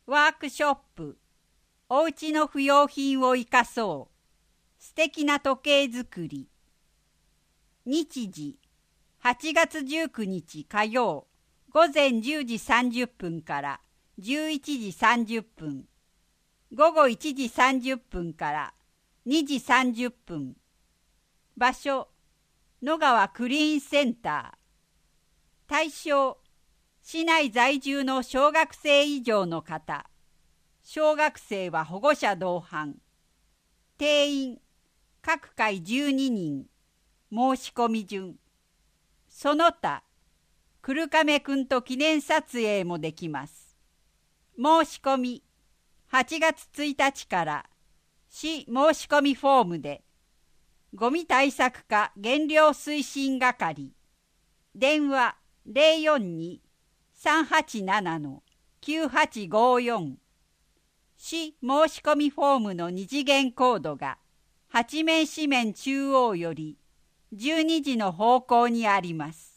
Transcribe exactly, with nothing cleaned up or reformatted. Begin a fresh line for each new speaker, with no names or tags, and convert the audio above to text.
ワークショップ、おうちの不要品を生かそう。素敵な時計作り。日時、はちがつじゅうくにち火曜、午前じゅうじさんじゅっぷんからじゅういちじさんじゅっぷん。午後いちじさんじゅっぷんからにじさんじゅっぷん。場所、野川クリーンセンター。対象、市内在住の小学生以上の方。小学生は保護者同伴。定員、各回じゅうににん。申し込み順。その他、くるかめくんと記念撮影もできます。申し込み、はちがつついたちから市申し込みフォームで、ゴミ対策課減量推進係、電話 ゼロよんに さんはちなな きゅうはちごよん、市申し込みフォームの二次元コードが八面四面中央よりじゅうにじの方向にあります。